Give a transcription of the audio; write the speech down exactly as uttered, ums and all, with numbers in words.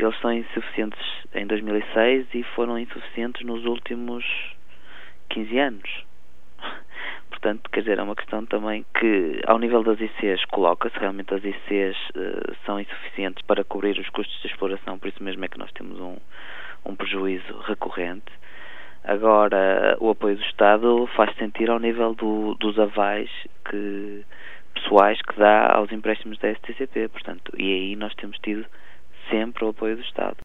eles são insuficientes em dois mil e seis e foram insuficientes nos últimos quinze anos. Portanto, quer dizer, é uma questão também que, ao nível das I Cs, coloca-se realmente as I Cs uh, são insuficientes para cobrir os custos de exploração, por isso mesmo é que nós temos um, um prejuízo recorrente. Agora, o apoio do Estado faz sentir ao nível do, dos avais que, pessoais que dá aos empréstimos da S T C P, portanto, e aí nós temos tido sempre o apoio do Estado.